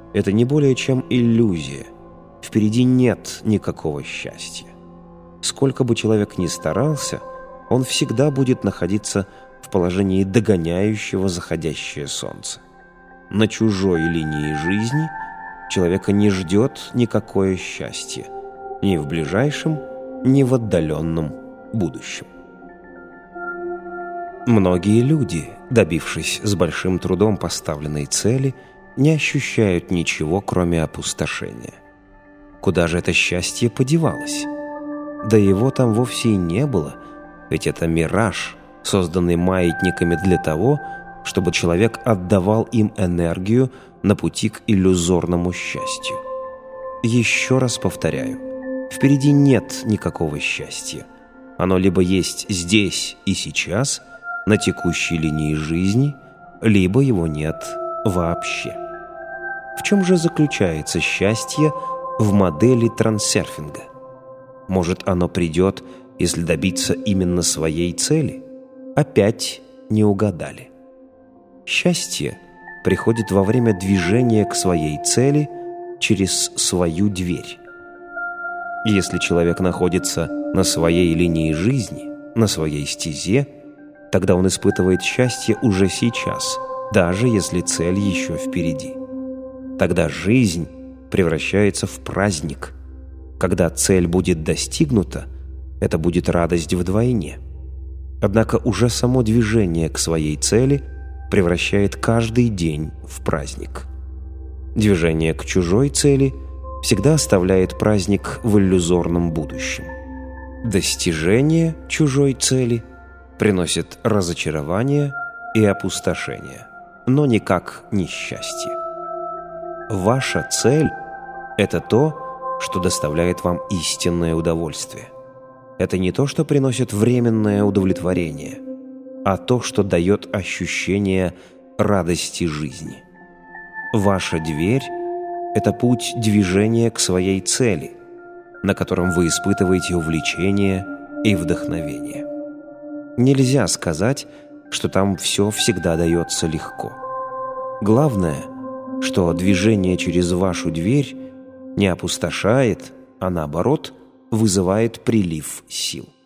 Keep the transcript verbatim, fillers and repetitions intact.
это не более чем иллюзия. Впереди нет никакого счастья. Сколько бы человек ни старался, он всегда будет находиться в положении догоняющего заходящее солнце. На чужой линии жизни человека не ждет никакое счастье, ни в ближайшем, ни в отдаленном будущем. Многие люди, добившись с большим трудом поставленной цели, не ощущают ничего, кроме опустошения. Куда же это счастье подевалось? Да его там вовсе и не было, ведь это мираж, созданный маятниками для того, чтобы человек отдавал им энергию на пути к иллюзорному счастью. Еще раз повторяю, впереди нет никакого счастья. Оно либо есть здесь и сейчас, на текущей линии жизни, либо его нет вообще. В чем же заключается счастье в модели трансерфинга? Может, оно придет, если добиться именно своей цели? Опять не угадали. Счастье приходит во время движения к своей цели через свою дверь. Если человек находится на своей линии жизни, на своей стезе, тогда он испытывает счастье уже сейчас, даже если цель еще впереди. Тогда жизнь превращается в праздник. Когда цель будет достигнута, это будет радость вдвойне. Однако уже само движение к своей цели превращает каждый день в праздник. Движение к чужой цели всегда оставляет праздник в иллюзорном будущем. Достижение чужой цели приносит разочарование и опустошение, но никак не счастье. Ваша цель – это то, что доставляет вам истинное удовольствие. Это не то, что приносит временное удовлетворение, а то, что дает ощущение радости жизни. Ваша дверь – это путь движения к своей цели, на котором вы испытываете увлечение и вдохновение. Нельзя сказать, что там все всегда дается легко. Главное, что движение через вашу дверь не опустошает, а наоборот, вызывает прилив сил.